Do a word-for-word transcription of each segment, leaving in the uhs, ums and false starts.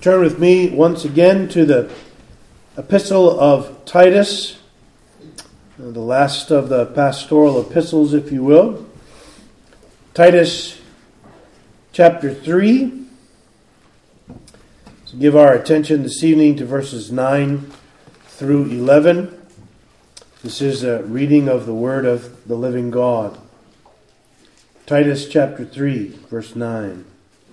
Turn with me once again to the epistle of Titus, the last of the pastoral epistles, if you will. Titus chapter three. So give our attention this evening to verses nine through eleven. This is a reading of the word of the living God. Titus chapter three, verse nine.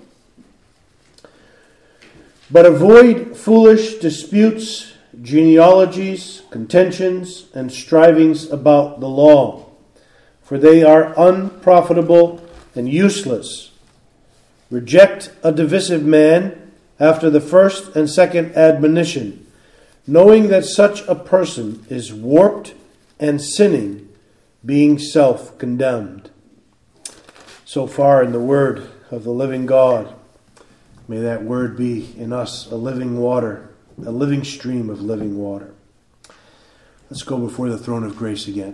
But avoid foolish disputes, genealogies, contentions, and strivings about the law, for they are unprofitable and useless. Reject a divisive man after the first and second admonition, knowing that such a person is warped and sinning, being self-condemned. So far in the word of the living God. May that word be in us a living water, a living stream of living water. Let's go before the throne of grace again.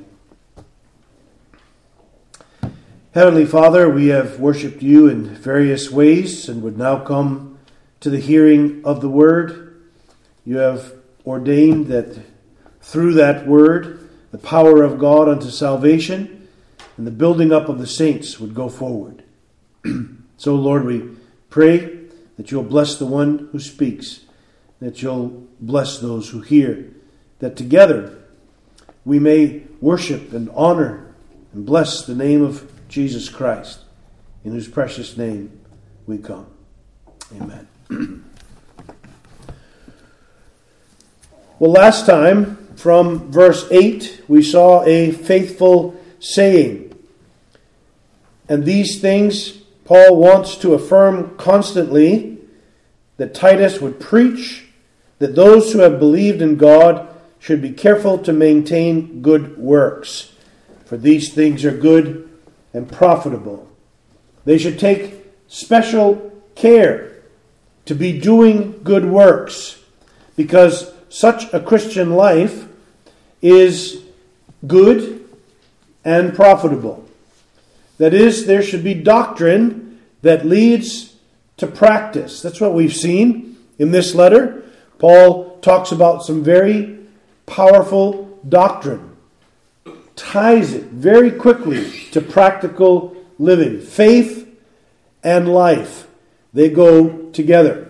Heavenly Father, we have worshipped you in various ways and would now come to the hearing of the word. You have ordained that through that word, the power of God unto salvation and the building up of the saints would go forward. So, Lord, we pray that you'll bless the one who speaks, that you'll bless those who hear, that together we may worship and honor and bless the name of Jesus Christ, in whose precious name we come. Amen. Well, last time, from verse eight, we saw a faithful saying. And these things Paul wants to affirm constantly, that Titus would preach, that those who have believed in God should be careful to maintain good works, for these things are good and profitable. They should take special care to be doing good works, because such a Christian life is good and profitable. That is, there should be doctrine that leads to practice. That's what we've seen in this letter. Paul talks about some very powerful doctrine, ties it very quickly to practical living. Faith and life, they go together.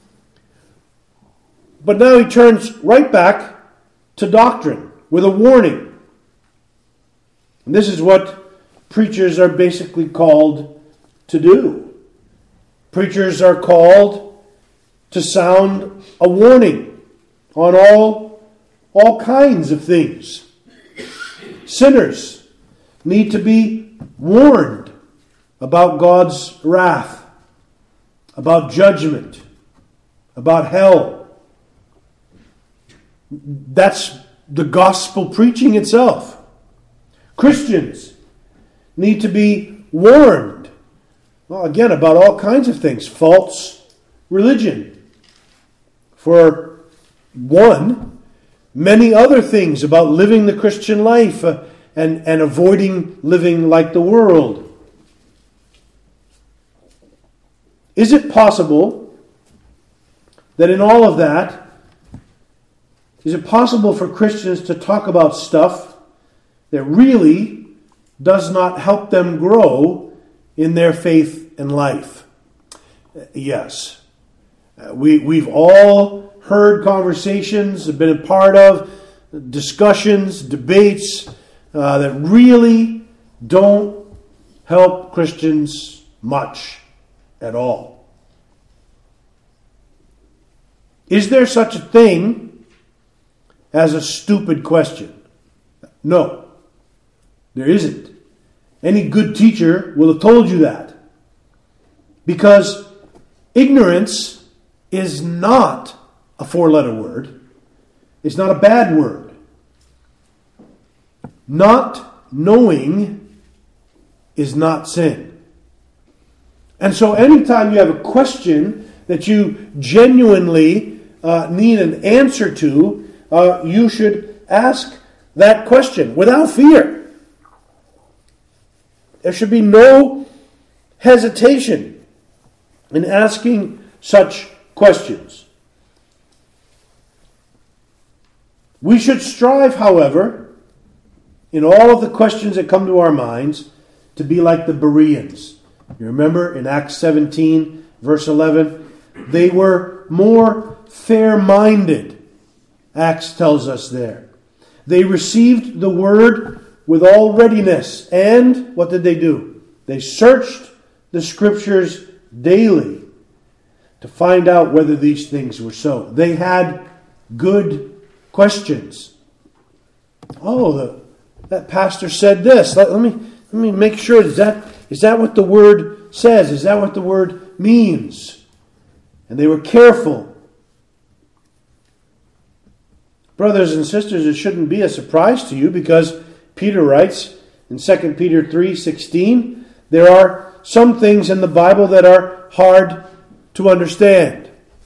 But now he turns right back to doctrine with a warning. And this is what preachers are basically called to do. Preachers are called to sound a warning on all, all kinds of things. Sinners need to be warned about God's wrath, about judgment, about hell. That's the gospel preaching itself. Christians need to be warned, well, again, about all kinds of things. False religion, for one. Many other things about living the Christian life uh, and, and avoiding living like the world. Is it possible that in all of that, is it possible for Christians to talk about stuff that really does not help them grow in their faith and life? Yes. Uh, we, we've all heard conversations, been a part of discussions, debates uh, that really don't help Christians much at all. Is there such a thing as a stupid question? No, there isn't. Any good teacher will have told you that. Because ignorance is not a four-letter word. It's not a bad word. Not knowing is not sin. And so anytime you have a question that you genuinely uh, need an answer to, uh, you should ask that question without fear. There should be no hesitation in asking such questions. We should strive, however, in all of the questions that come to our minds, to be like the Bereans. You remember in Acts seventeen, verse eleven, they were more fair-minded, Acts tells us there. They received the word with all readiness. And what did they do? They searched the Scriptures daily to find out whether these things were so. They had good questions. Oh, the, that pastor said this. Let, let me let me make sure. Is that is that what the word says? Is that what the word means? And they were careful. Brothers and sisters, it shouldn't be a surprise to you, because Peter writes in Second Peter three sixteen, there are some things in the Bible that are hard to understand.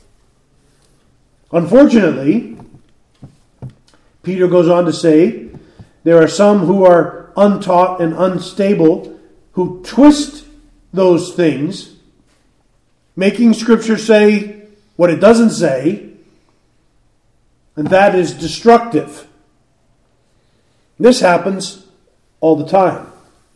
Unfortunately, Peter goes on to say, there are some who are untaught and unstable who twist those things, making Scripture say what it doesn't say, and that is destructive. This happens all the time.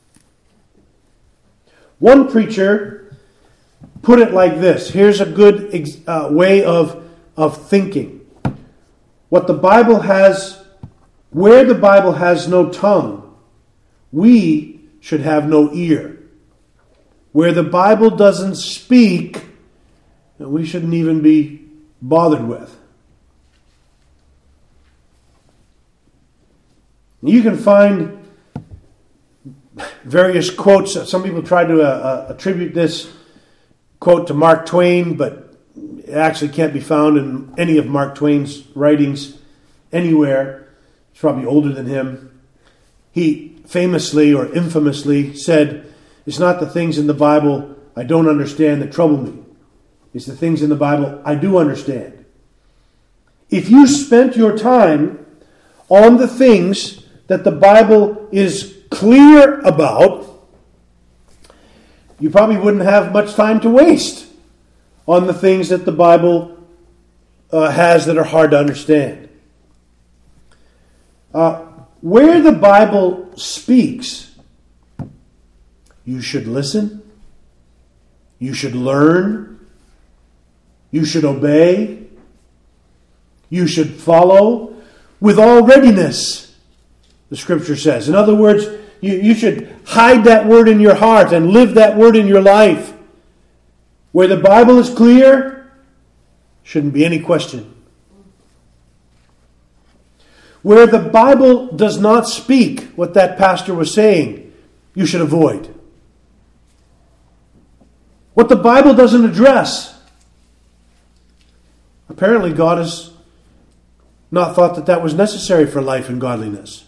One preacher put it like this. Here's a good uh, way of, of thinking. What the Bible has, where the Bible has no tongue, we should have no ear. Where the Bible doesn't speak, we shouldn't even be bothered with. You can find various quotes. Some people try to uh, attribute this quote to Mark Twain, but it actually can't be found in any of Mark Twain's writings anywhere. He's probably older than him. He famously or infamously said, it's not the things in the Bible I don't understand that trouble me. It's the things in the Bible I do understand. If you spent your time on the things that the Bible is clear about, you probably wouldn't have much time to waste on the things that the Bible uh, has that are hard to understand. Uh, where the Bible speaks, you should listen, you should learn, you should obey, you should follow with all readiness, the Scripture says. In other words, you, you should hide that word in your heart and live that word in your life. Where the Bible is clear, shouldn't be any question. Where the Bible does not speak what that pastor was saying, you should avoid. What the Bible doesn't address, apparently God has not thought that that was necessary for life and godliness.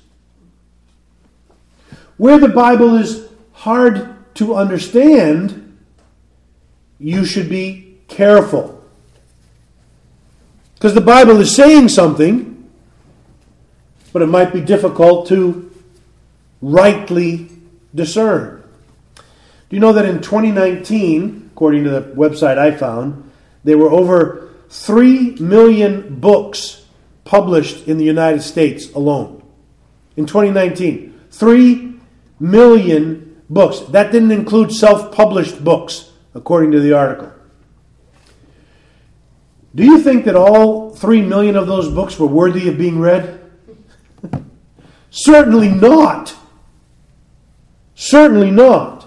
Where the Bible is hard to understand, you should be careful. Because the Bible is saying something, but it might be difficult to rightly discern. Do you know that in twenty nineteen, according to the website I found, there were over three million books published in the United States alone? In twenty nineteen, three million books. That didn't include self-published books, according to the article. Do you think that all three million of those books were worthy of being read? Certainly not. Certainly not.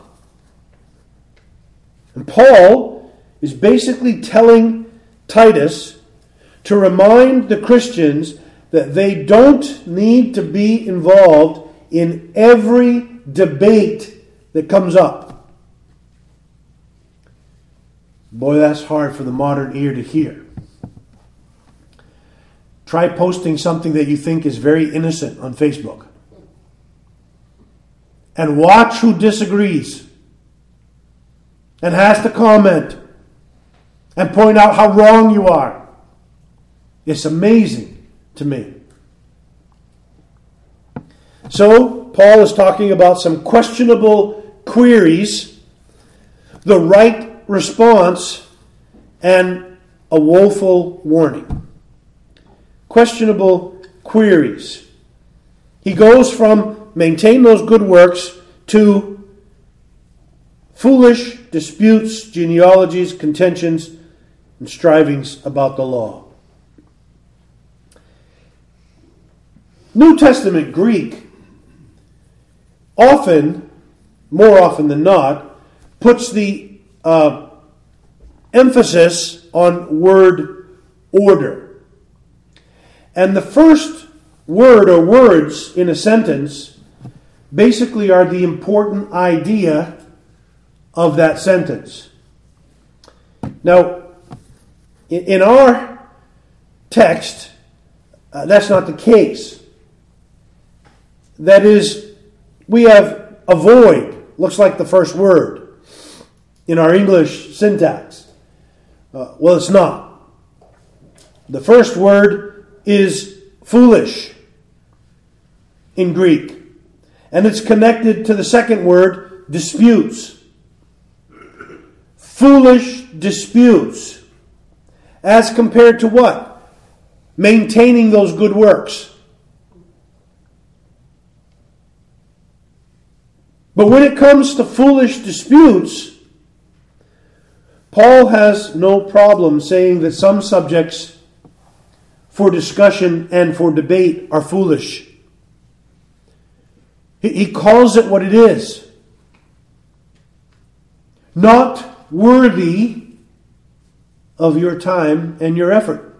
And Paul is basically telling Titus to remind the Christians that they don't need to be involved in every debate that comes up. Boy, that's hard for the modern ear to hear. Try posting something that you think is very innocent on Facebook. And watch who disagrees and has to comment and point out how wrong you are. It's amazing to me. So, Paul is talking about some questionable queries, the right response, and a woeful warning. Questionable queries. He goes from maintain those good works to foolish disputes, genealogies, contentions, and strivings about the law. New Testament Greek often, more often than not, puts the uh, emphasis on word order. And the first word or words in a sentence basically are the important idea of that sentence. Now, in our text, uh, that's not the case. That is, we have avoid, looks like the first word in our English syntax. Uh, well, it's not. The first word is foolish in Greek. And it's connected to the second word, disputes. Foolish disputes. As compared to what? Maintaining those good works. But when it comes to foolish disputes, Paul has no problem saying that some subjects for discussion and for debate are foolish. He calls it what it is. Not worthy of your time and your effort.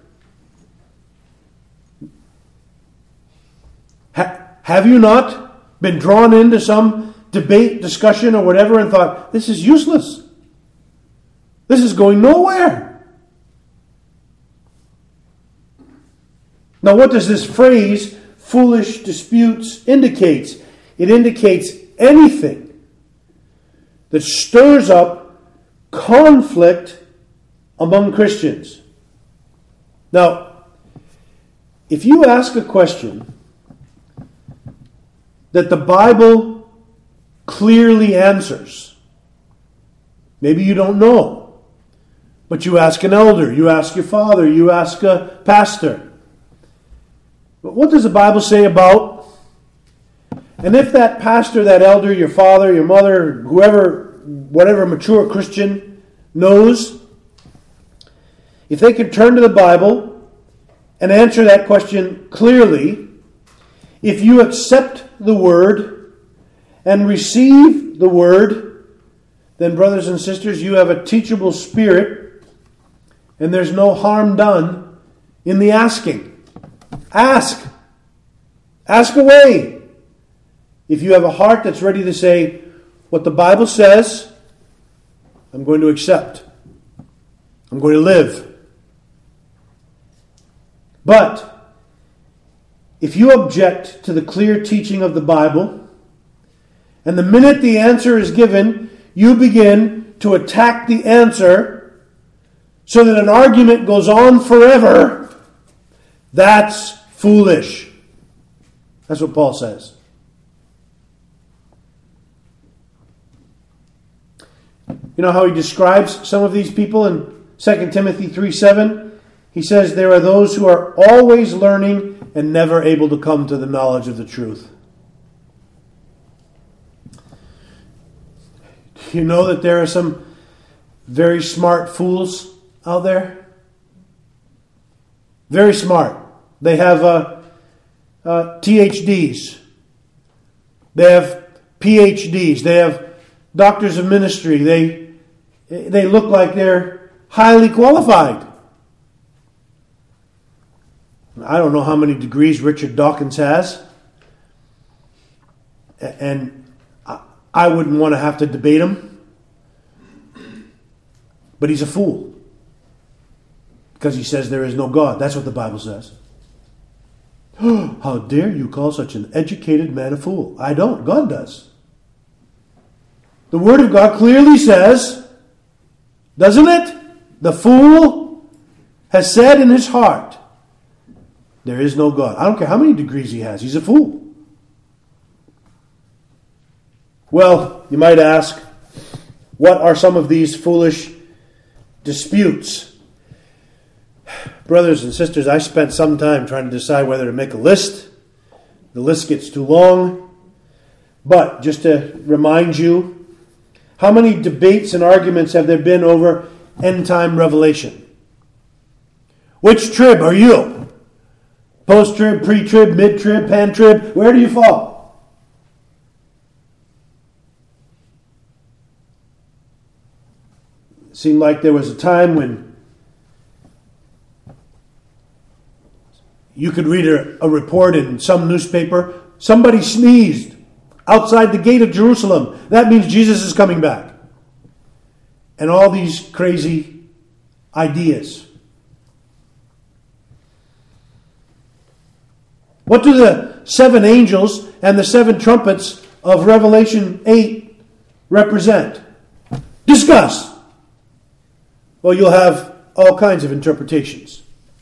Ha- have you not been drawn into some debate, discussion, or whatever and thought, this is useless. This is going nowhere. Now, what does this phrase, foolish disputes, indicate? It indicates anything that stirs up conflict among Christians. Now, if you ask a question that the Bible clearly answers, maybe you don't know, but you ask an elder, you ask your father, you ask a pastor, but what does the Bible say about? And if that pastor, that elder, your father, your mother, whoever, whatever mature Christian knows, if they can turn to the Bible and answer that question clearly, if you accept the Word and receive the Word, then brothers and sisters, you have a teachable spirit and there's no harm done in the asking. Ask. Ask away. If you have a heart that's ready to say, what the Bible says, I'm going to accept. I'm going to live. But if you object to the clear teaching of the Bible, and the minute the answer is given, you begin to attack the answer so that an argument goes on forever, that's foolish. That's what Paul says. You know how he describes some of these people in Second Timothy three seven? He says, there are those who are always learning and never able to come to the knowledge of the truth. You know that there are some very smart fools out there? Very smart. They have uh, uh, T H Ds. They have P H Ds. They have doctors of ministry. They they look like they're highly qualified. I don't know how many degrees Richard Dawkins has. And I wouldn't want to have to debate him. But he's a fool. Because he says there is no God. That's what the Bible says. How dare you call such an educated man a fool? I don't. God does. The Word of God clearly says, doesn't it? The fool has said in his heart, there is no God. I don't care how many degrees he has. He's a fool. Well, you might ask, what are some of these foolish disputes? Brothers and sisters, I spent some time trying to decide whether to make a list. The list gets too long. But just to remind you, how many debates and arguments have there been over end-time revelation? Which trib are you? Post-trib, pre-trib, mid-trib, pan-trib? Where do you fall? It seemed like there was a time when you could read a, a report in some newspaper. Somebody sneezed outside the gate of Jerusalem. That means Jesus is coming back. And all these crazy ideas. What do the seven angels and the seven trumpets of Revelation eight represent? Discuss. Well, you'll have all kinds of interpretations.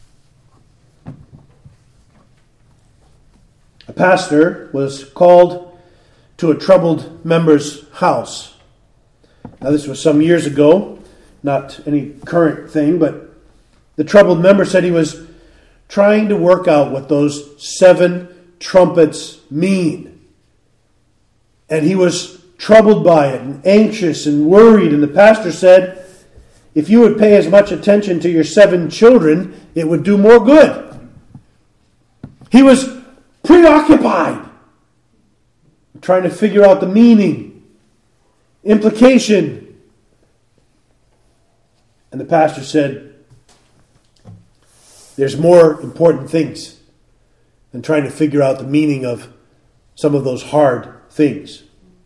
A pastor was called to a troubled member's house. Now, this was some years ago, not any current thing, but the troubled member said he was trying to work out what those seven trumpets mean. And he was troubled by it and anxious and worried. And the pastor said, if you would pay as much attention to your seven children, it would do more good. He was preoccupied, trying to figure out the meaning, implication. And the pastor said, there's more important things than trying to figure out the meaning of some of those hard things.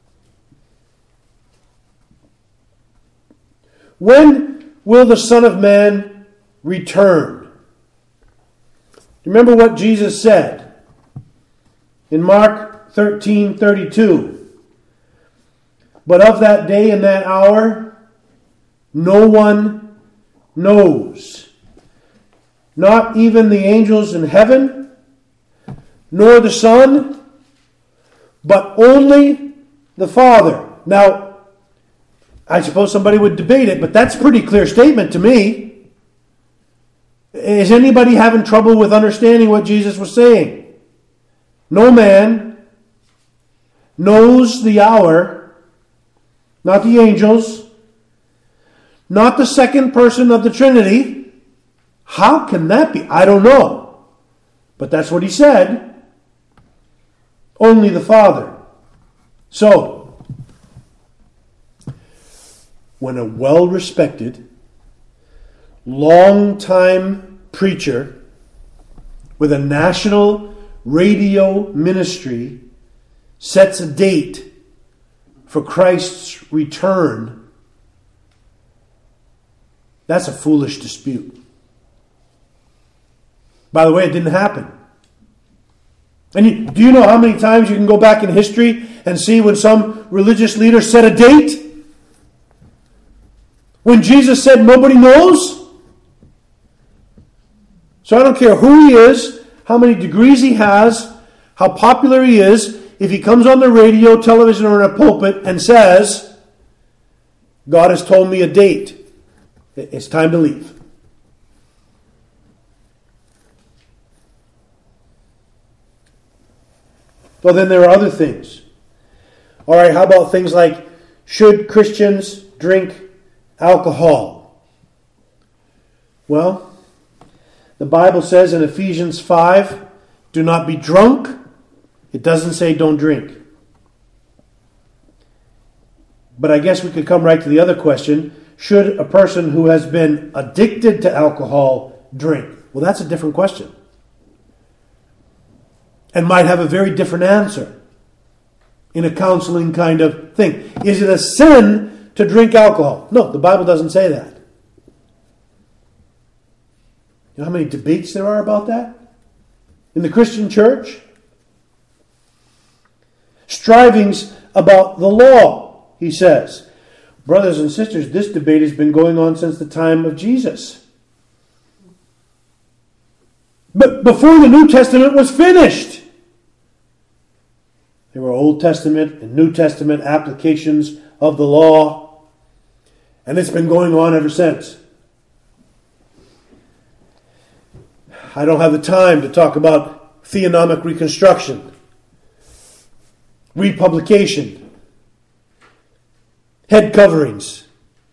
When will the Son of Man return? Remember what Jesus said in Mark thirteen thirty-two. But of that day and that hour, no one knows. Not even the angels in heaven, nor the Son, but only the Father. Now, I suppose somebody would debate it, but that's a pretty clear statement to me. Is anybody having trouble with understanding what Jesus was saying? No man knows the hour, not the angels, not the second person of the Trinity. How can that be? I don't know. But that's what he said. Only the Father. So, when a well-respected, long-time preacher with a national radio ministry sets a date for Christ's return, that's a foolish dispute. By the way, it didn't happen. And you, do you know how many times you can go back in history and see when some religious leader set a date? When Jesus said nobody knows? So I don't care who he is, how many degrees he has, how popular he is, if he comes on the radio, television, or in a pulpit and says, God has told me a date, it's time to leave. Well, then there are other things. All right, how about things like, should Christians drink alcohol? Well, the Bible says in Ephesians five, do not be drunk. It doesn't say don't drink. But I guess we could come right to the other question. Should a person who has been addicted to alcohol drink? Well, that's a different question. And might have a very different answer in a counseling kind of thing. Is it a sin to drink alcohol? No, the Bible doesn't say that. You know how many debates there are about that? In the Christian church? Strivings about the law, he says. Brothers and sisters, this debate has been going on since the time of Jesus. But before the New Testament was finished, there were Old Testament and New Testament applications of the law, and it's been going on ever since. I don't have the time to talk about theonomic reconstruction, republication, head coverings.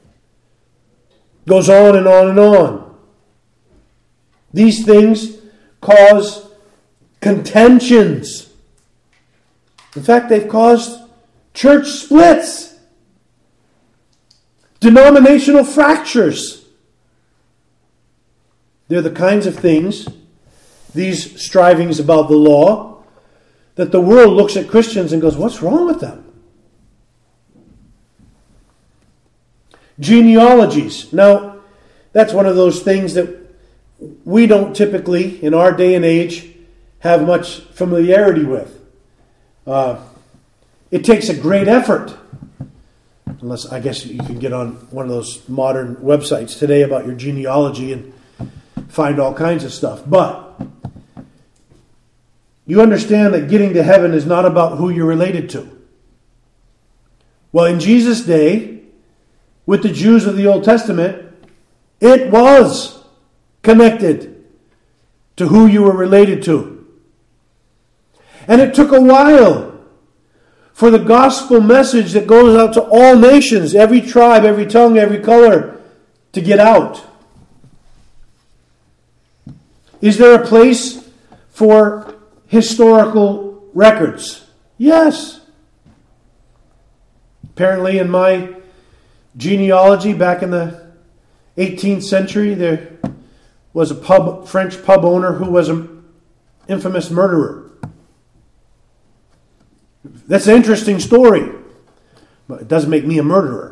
Goes on and on and on. These things cause contentions. In fact, they've caused church splits, denominational fractures. They're the kinds of things, these strivings about the law, that the world looks at Christians and goes, what's wrong with them? Genealogies. Now, that's one of those things that we don't typically, in our day and age, have much familiarity with. Uh, it takes a great effort. Unless, I guess you can get on one of those modern websites today about your genealogy and find all kinds of stuff. But you understand that getting to heaven is not about who you're related to. Well, in Jesus' day, with the Jews of the Old Testament, it was connected to who you were related to. And it took a while for the gospel message that goes out to all nations, every tribe, every tongue, every color, to get out. Is there a place for historical records? Yes. Apparently in my genealogy back in the eighteenth century, there was a pub, French pub owner who was an infamous murderer. That's an interesting story, but it doesn't make me a murderer.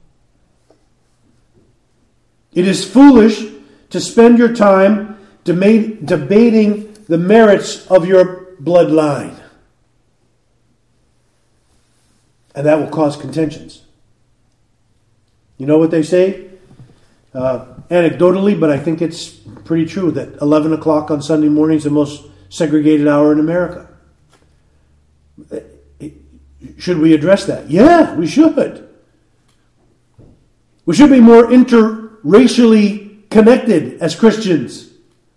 It is foolish to spend your time dema- debating the merits of your bloodline. And that will cause contentions. You know what they say? Uh, anecdotally, but I think it's pretty true, that eleven o'clock on Sunday morning is the most segregated hour in America. Should we address that? Yeah, we should. We should be more interracially connected as Christians.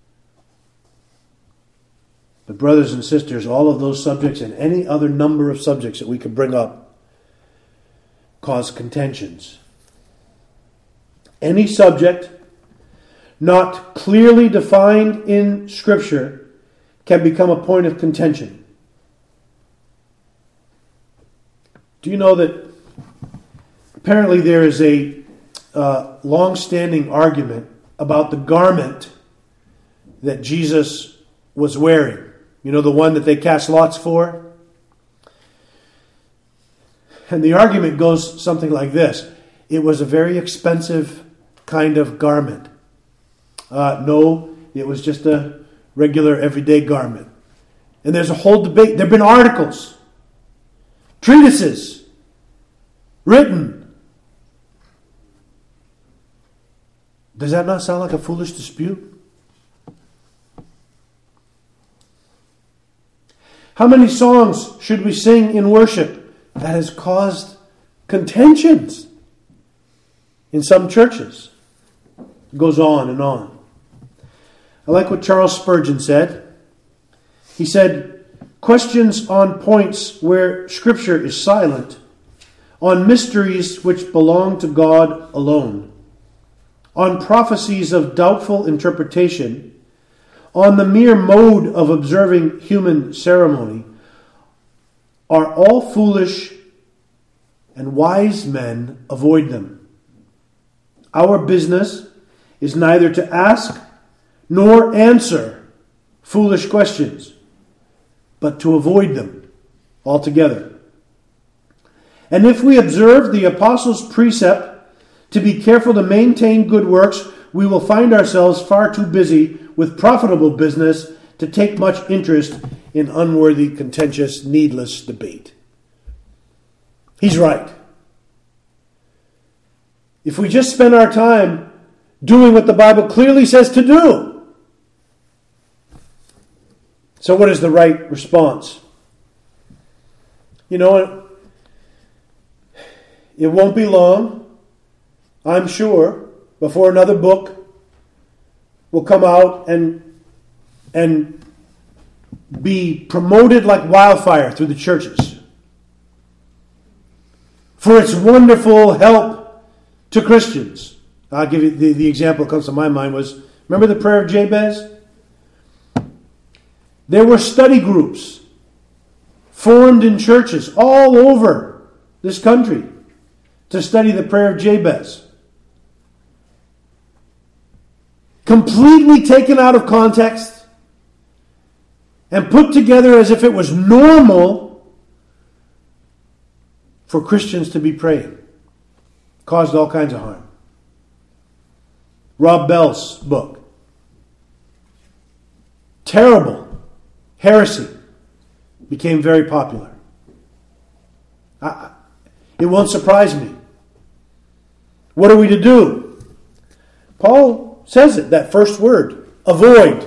But brothers and sisters, all of those subjects and any other number of subjects that we could bring up cause contentions. Any subject not clearly defined in Scripture can become a point of contention. Do you know that apparently there is a uh, long-standing argument about the garment that Jesus was wearing? You know, the one that they cast lots for? And the argument goes something like this. It was a very expensive kind of garment. Uh, no, it was just a regular everyday garment. And there's a whole debate. There have been articles, treatises, written. Does that not sound like a foolish dispute? How many songs should we sing in worship? That has caused contentions in some churches. It goes on and on. I like what Charles Spurgeon said. He said, questions on points where Scripture is silent, on mysteries which belong to God alone, on prophecies of doubtful interpretation, on the mere mode of observing human ceremony, are all foolish, and wise men avoid them. Our business is neither to ask nor answer foolish questions, but to avoid them altogether. And if we observe the apostles' precept to be careful to maintain good works, we will find ourselves far too busy with profitable business to take much interest in unworthy, contentious, needless debate. He's right. If we just spend our time doing what the Bible clearly says to do. So what is the right response? You know, it won't be long, I'm sure, before another book will come out and and be promoted like wildfire through the churches for its wonderful help to Christians. I'll give you the, the example that comes to my mind was, remember the prayer of Jabez? There were study groups formed in churches all over this country to study the prayer of Jabez. Completely taken out of context and put together as if it was normal for Christians to be praying. Caused all kinds of harm. Rob Bell's book. Terrible heresy. Became very popular. I, it won't surprise me. What are we to do? Paul says it, that first word, avoid.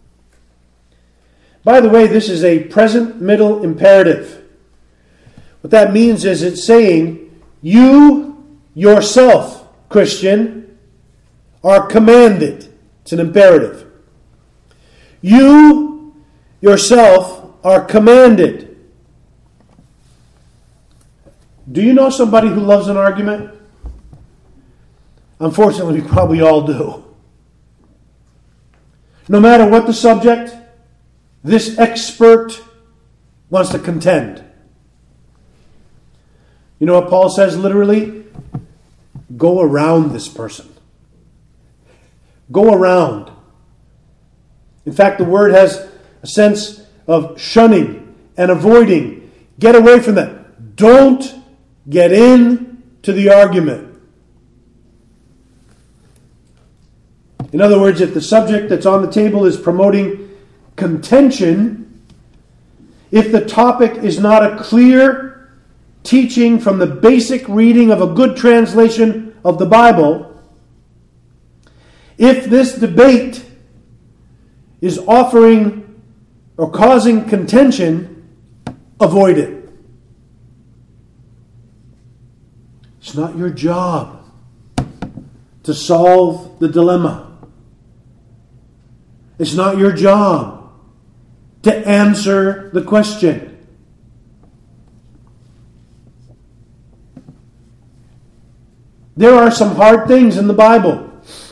By the way, this is a present middle imperative. What that means is it's saying, you yourself, Christian, are commanded. It's an imperative. You yourself are commanded. Do you know somebody who loves an argument? Unfortunately, we probably all do. No matter what the subject, this expert wants to contend. You know what Paul says literally? Go around this person. Go around. In fact, the word has a sense of shunning and avoiding. Get away from that. Don't get in to the argument. In other words, if the subject that's on the table is promoting contention, if the topic is not a clear teaching from the basic reading of a good translation of the Bible, if this debate is offering or causing contention, avoid it. It's not your job to solve the dilemma. It's not your job to answer the question. There are some hard things in the Bible.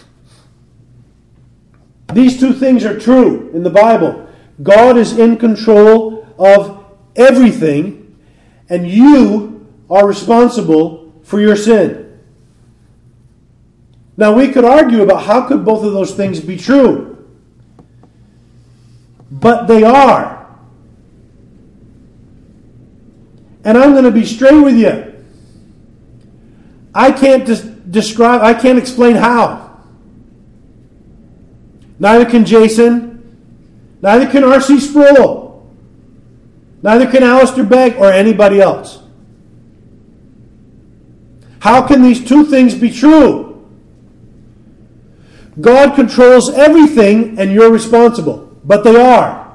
These two things are true in the Bible. God is in control of everything, and you are responsible for your sin. Now, we could argue about how could both of those things be true. But they are. And I'm going to be straight with you. I can't des- describe, I can't explain how. Neither can Jason. Neither can R C Sproul. Neither can Alistair Begg or anybody else. How can these two things be true? God controls everything and you're responsible. But they are.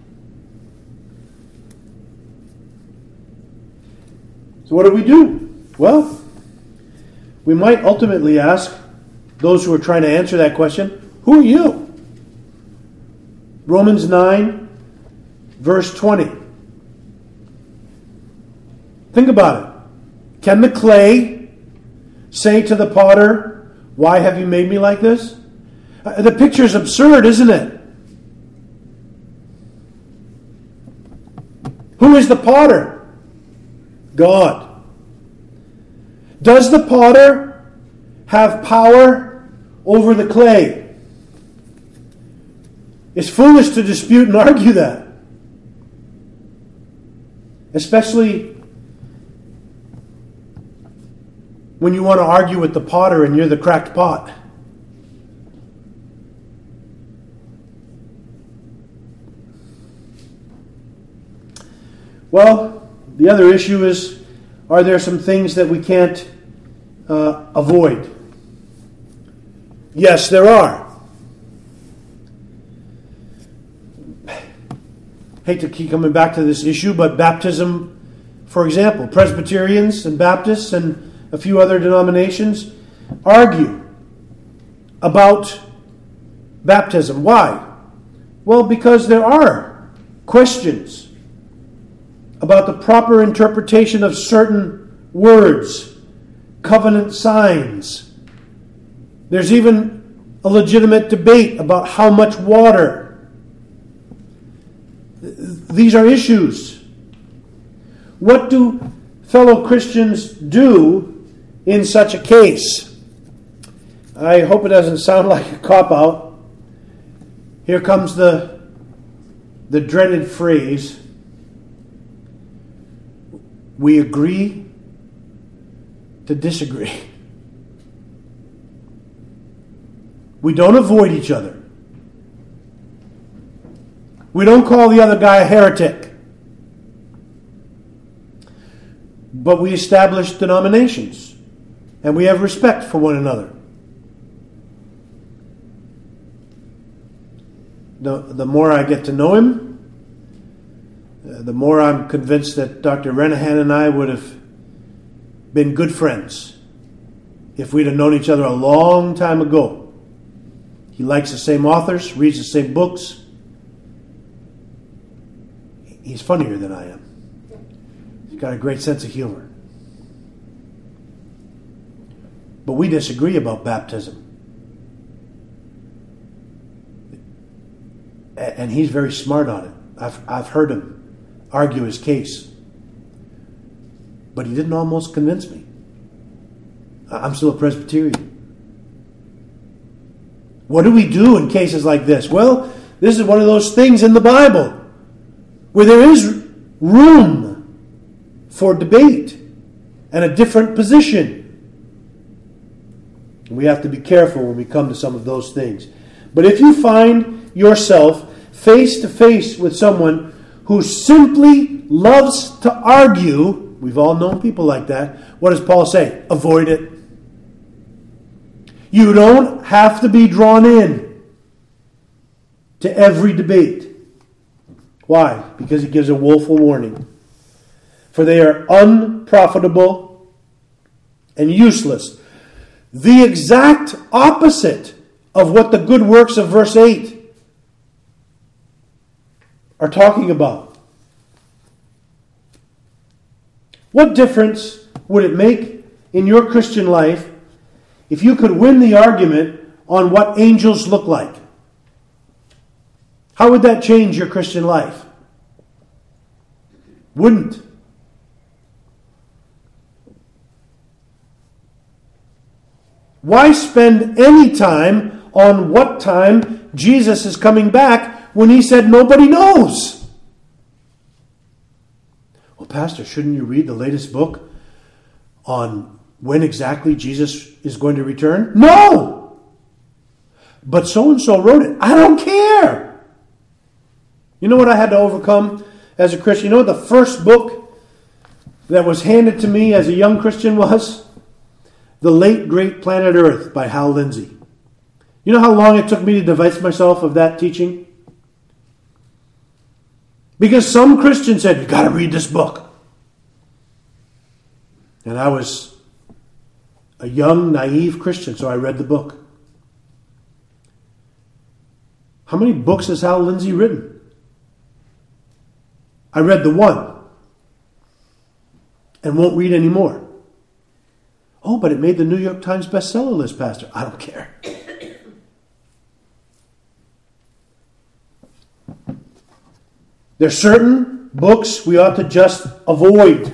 So what do we do? Well, we might ultimately ask those who are trying to answer that question, who are you? Romans nine, verse twenty. Think about it. Can the clay say to the potter, why have you made me like this? The picture's absurd, isn't it? Who is the potter? God. Does the potter have power over the clay? It's foolish to dispute and argue that. Especially when you want to argue with the potter and you're the cracked pot. Well, the other issue is, are there some things that we can't uh, avoid? Yes, there are. Hate to keep coming back to this issue, but baptism, for example, Presbyterians and Baptists and a few other denominations argue about baptism. Why? Well, because there are questions about the proper interpretation of certain words, covenant signs. There's even a legitimate debate about how much water. These are issues. What do fellow Christians do in such a case? I hope it doesn't sound like a cop-out. Here comes the, the dreaded phrase, we agree to disagree. We don't avoid each other. We don't call the other guy a heretic. But we establish denominations. And we have respect for one another. The, the more I get to know him, uh, the more I'm convinced that Doctor Renahan and I would have been good friends if we'd have known each other a long time ago. He likes the same authors, reads the same books. He's funnier than I am. He's got a great sense of humor. But we disagree about baptism. And he's very smart on it. I've, I've heard him argue his case. But he didn't almost convince me. I'm still a Presbyterian. What do we do in cases like this? Well, this is one of those things in the Bible where there is room for debate and a different position. We have to be careful when we come to some of those things. But if you find yourself face to face with someone who simply loves to argue, we've all known people like that, what does Paul say? Avoid it. You don't have to be drawn in to every debate. Why? Because he gives a woeful warning. For they are unprofitable and useless. The exact opposite of what the good works of verse eight are talking about. What difference would it make in your Christian life if you could win the argument on what angels look like? How would that change your Christian life? Wouldn't. Why spend any time on what time Jesus is coming back when he said nobody knows? Well, Pastor, shouldn't you read the latest book on when exactly Jesus is going to return? No! But so-and-so wrote it. I don't care! You know what I had to overcome as a Christian? You know what the first book that was handed to me as a young Christian was? The Late Great Planet Earth by Hal Lindsey. You know how long it took me to divest myself of that teaching? Because some Christians said, you've got to read this book. And I was a young, naive Christian, so I read the book. How many books has Hal Lindsey written? I read the one and won't read any more. Oh, but it made the New York Times bestseller list, Pastor. I don't care. There's certain books we ought to just avoid.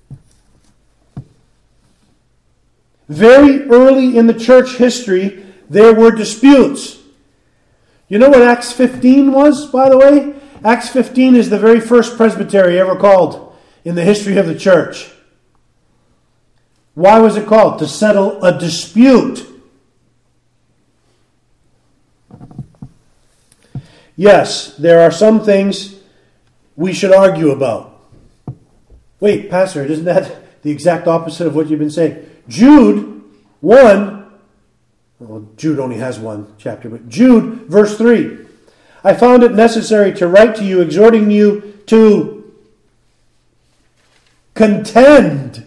Very early in the church history, there were disputes. You know what Acts fifteen was, by the way? Acts fifteen is the very first presbytery ever called in the history of the church. Why was it called? To settle a dispute. Yes, there are some things we should argue about. Wait, Pastor, isn't that the exact opposite of what you've been saying? Jude one, well, Jude only has one chapter, but Jude, verse three. I found it necessary to write to you, exhorting you to contend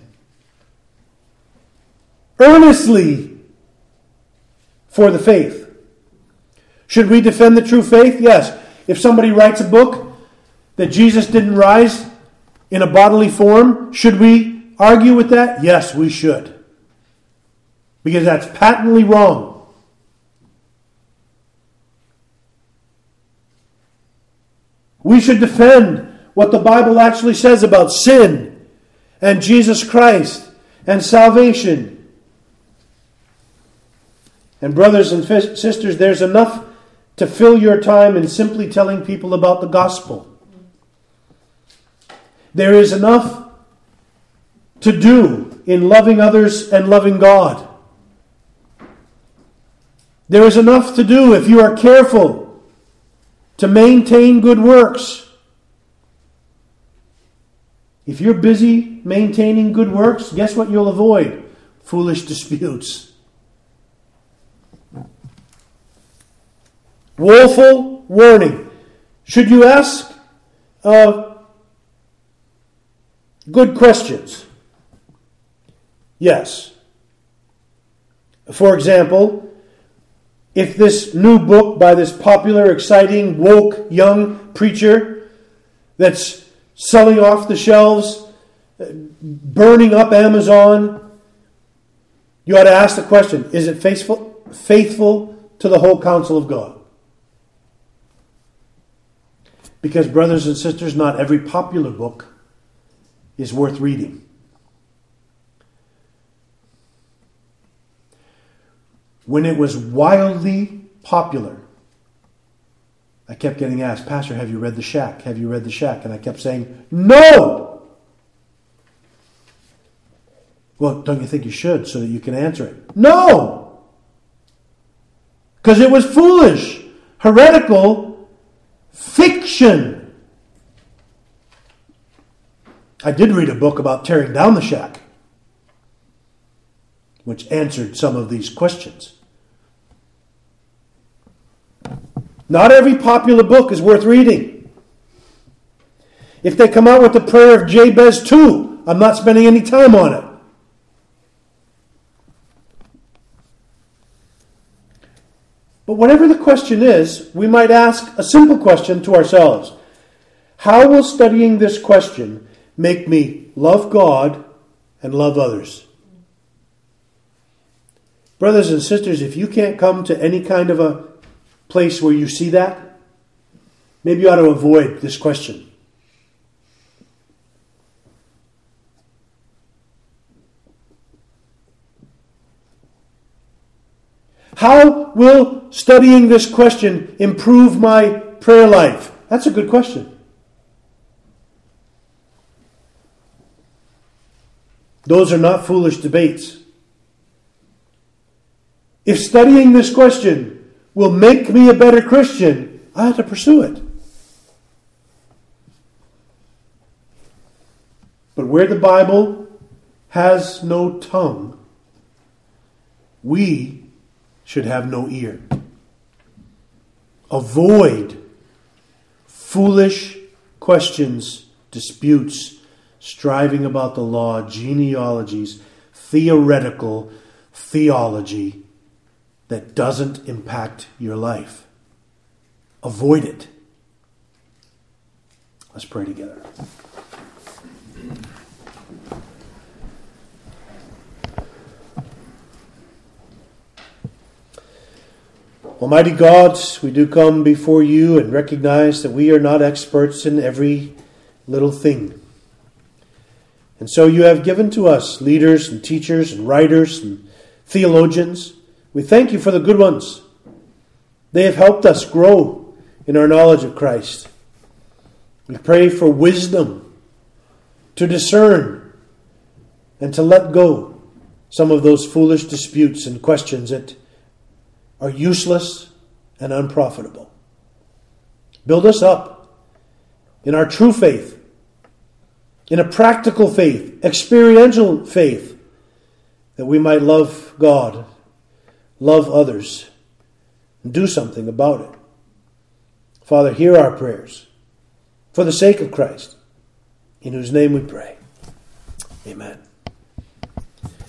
earnestly for the faith. Should we defend the true faith? Yes. If somebody writes a book that Jesus didn't rise in a bodily form, should we argue with that? Yes, we should. Because that's patently wrong. We should defend what the Bible actually says about sin and Jesus Christ and salvation. And brothers and sisters, there's enough to fill your time in simply telling people about the gospel. There is enough to do in loving others and loving God. There is enough to do if you are careful to maintain good works. If you're busy maintaining good works, guess what you'll avoid? Foolish disputes. Woeful warning. Should you ask uh, good questions? Yes. For example, if this new book by this popular, exciting, woke, young preacher that's selling off the shelves, burning up Amazon, you ought to ask the question, is it faithful, faithful to the whole counsel of God? Because, brothers and sisters, not every popular book is worth reading. When it was wildly popular, I kept getting asked, Pastor, have you read The Shack? Have you read The Shack? And I kept saying, no! Well, don't you think you should so that you can answer it? No! Because it was foolish, heretical fiction. I did read a book about tearing down the shack, which answered some of these questions. Not every popular book is worth reading. If they come out with the prayer of Jabez two, I'm not spending any time on it. But whatever the question is, we might ask a simple question to ourselves. How will studying this question make me love God and love others? Brothers and sisters, if you can't come to any kind of a place where you see that, maybe you ought to avoid this question. How will studying this question improve my prayer life? That's a good question. Those are not foolish debates. If studying this question will make me a better Christian, I have to pursue it. But where the Bible has no tongue, we should have no ear. Avoid foolish questions, disputes, striving about the law, genealogies, theoretical theology that doesn't impact your life. Avoid it. Let's pray together. Almighty God, we do come before you and recognize that we are not experts in every little thing. And so you have given to us leaders and teachers and writers and theologians. We thank you for the good ones. They have helped us grow in our knowledge of Christ. We pray for wisdom to discern and to let go some of those foolish disputes and questions that are useless and unprofitable. Build us up in our true faith, in a practical faith, experiential faith, that we might love God, love others, and do something about it. Father, hear our prayers for the sake of Christ, in whose name we pray. Amen.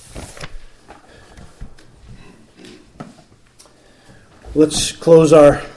Let's close our